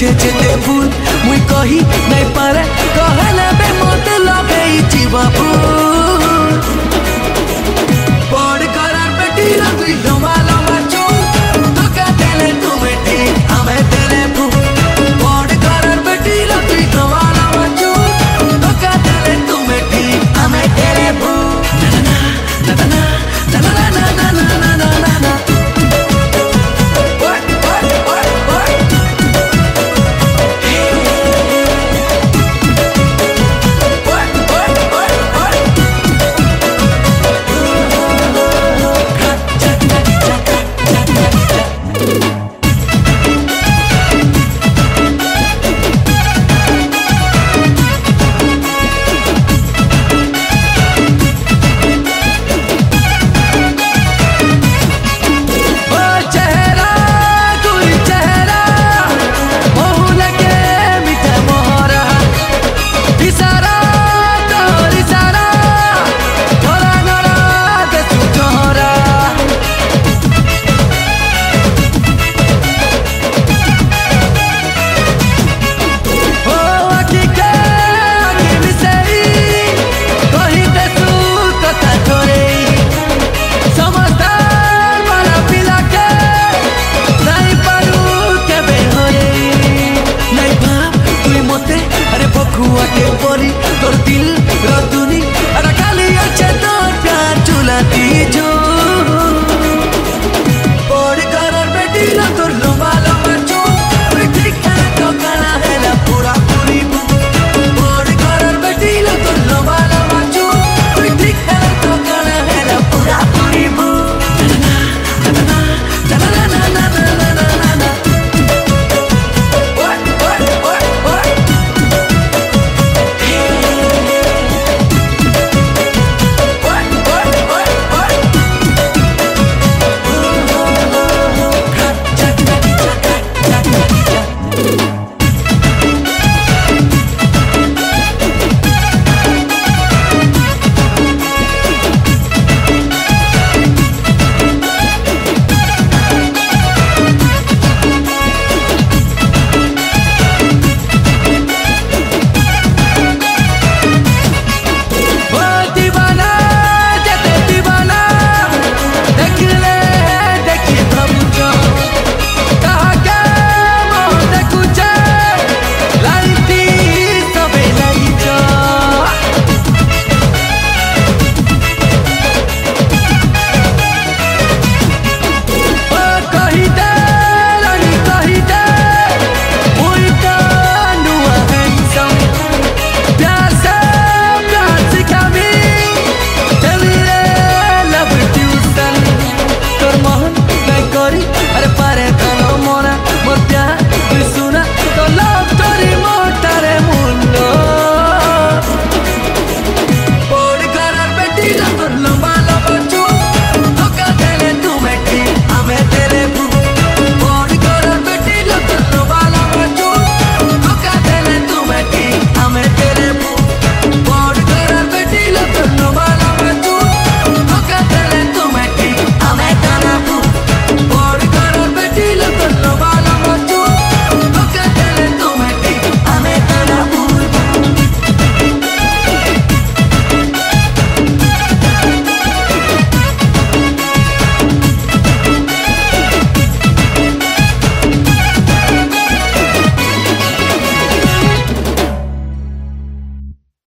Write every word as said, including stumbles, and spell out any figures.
बुझे जेते भूल मुई कही नहीं पारे कहले बे मत लगे जीवा भूल पड़ करार बेटी रही लंबा लंबा चूल तो क्या तेरे तुम्हें ठीक हमें तेरे भूल पड़ करार बेटी रही लंबा लंबा चूल तो क्या तेरे तुम्हें ठीक हमें तेरे भूल ना ना ना ना ना ना ना ना ना ना ना ना तोर दिल रो दुनी अरे खाली अच्छे तोर प्यार चुलाती